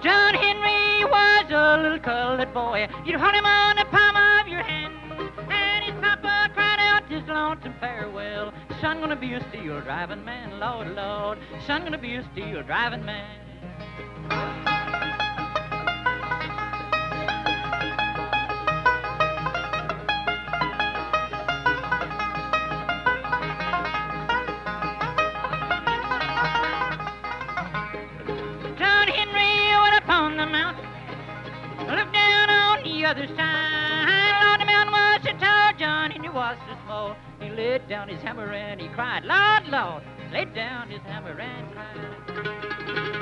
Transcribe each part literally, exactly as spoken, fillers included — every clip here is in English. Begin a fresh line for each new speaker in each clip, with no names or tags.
John Henry was a little colored boy. You'd hold him on the palm of your hand. And his papa cried out his lonesome farewell. Son gonna be a steel driving man, Lord, Lord. Son gonna be a steel driving man. John Henry went up on the mountain, looked down on the other side. Lord, the mountain was so tall, John Henry was so small. He laid down his hammer and he cried, Lord, Lord, laid down his hammer and cried.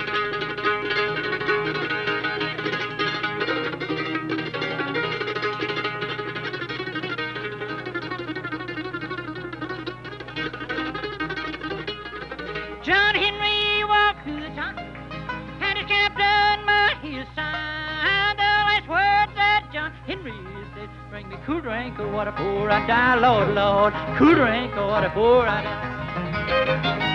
John Henry walked through the top, had his captain by his side. The last words that John Henry said, bring me cool drink of water before I die, Lord, Lord. Cool drink of water before I die.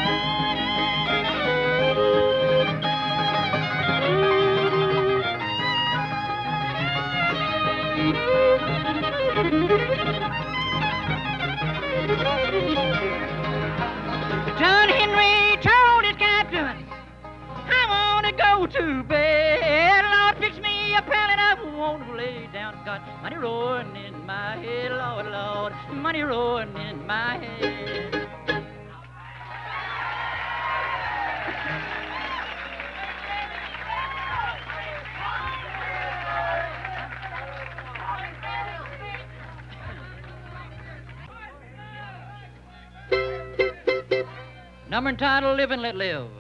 John Henry told his captain, I want to go to bed. Lord, fix me a pallet, I won't lay down. Got money roaring in my head, Lord, Lord. Money roaring in my head. Number entitled Live and Let Live.